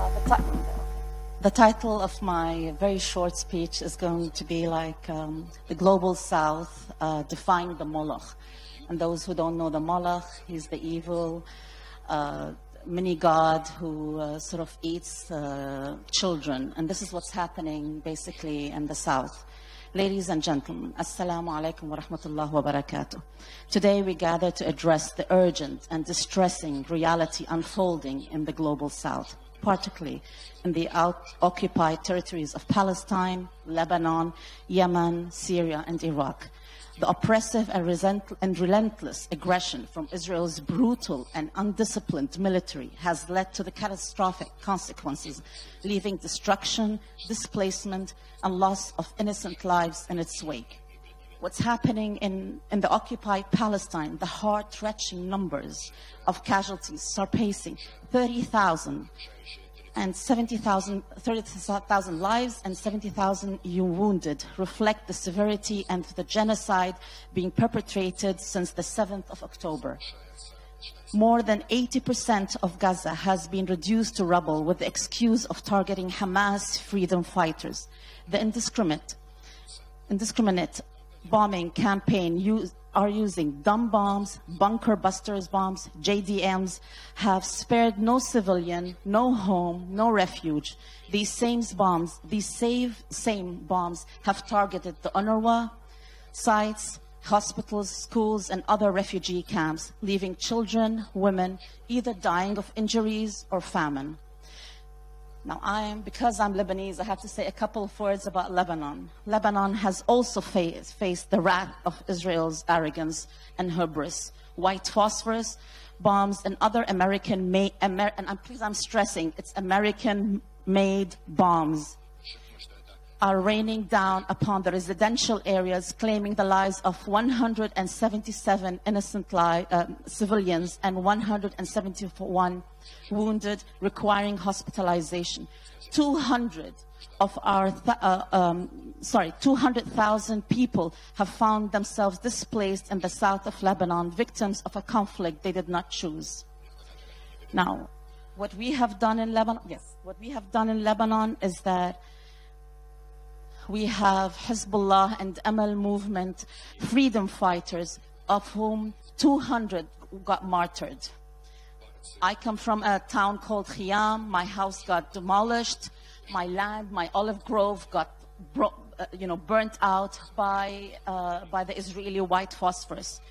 The title of my very short speech is going to be like the Global South defying the Moloch. And those who don't know the Moloch, he's the evil mini god who sort of eats children. And this is what's happening basically in the South. Ladies and gentlemen, Assalamu alaikum wa rahmatullahi wa barakatuh. Today we gather to address the urgent and distressing reality unfolding in the Global South, particularly in the occupied territories of Palestine, Lebanon, Yemen, Syria, and Iraq. The oppressive and relentless aggression from Israel's brutal and undisciplined military has led to the catastrophic consequences, leaving destruction, displacement, and loss of innocent lives in its wake. What's happening in the occupied Palestine, the heart-wrenching numbers of casualties surpassing 30,000 and 30,000 lives and 70,000 wounded reflect the severity and the genocide being perpetrated since the 7th of October. More than 80% of Gaza has been reduced to rubble with the excuse of targeting Hamas freedom fighters. The indiscriminate bombing campaign are using dumb bombs, bunker busters bombs, JDMs, have spared no civilian, no home, no refuge. These same bombs have targeted the UNRWA sites, hospitals, schools, and other refugee camps, leaving children, women, either dying of injuries or famine. Now, because I'm Lebanese, I have to say a couple of words about Lebanon. Lebanon has also faced the wrath of Israel's arrogance and hubris. White phosphorus bombs and other I'm stressing, it's American-made bombs are raining down upon the residential areas, claiming the lives of 177 innocent civilians and 171 wounded, requiring hospitalization. 200,000 people have found themselves displaced in the south of Lebanon, victims of a conflict they did not choose. Now, what we have done in Lebanon is that we have Hezbollah and Amal movement freedom fighters, of whom 200 got martyred. I come from a town called Khiyam. My house got demolished. My land, my olive grove got burnt out by the Israeli white phosphorus.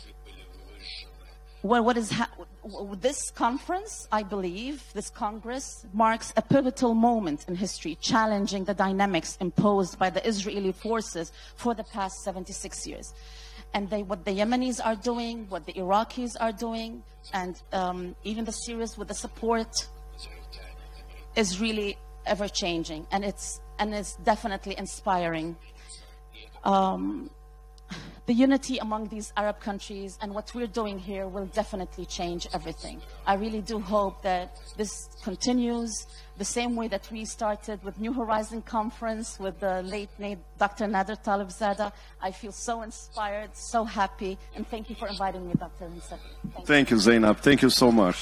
Well, this conference, I believe, this Congress marks a pivotal moment in history, challenging the dynamics imposed by the Israeli forces for the past 76 years. And what the Yemenis are doing, what the Iraqis are doing, and even the Syrians with the support is really ever-changing, and it's definitely inspiring. The unity among these Arab countries and what we're doing here will definitely change everything. I really do hope that this continues the same way that we started with New Horizon Conference with the late Dr. Nader Talebzadeh. I feel so inspired, so happy, and thank you for inviting me, Dr. Nsafi. Thank you, Zainab. Thank you so much.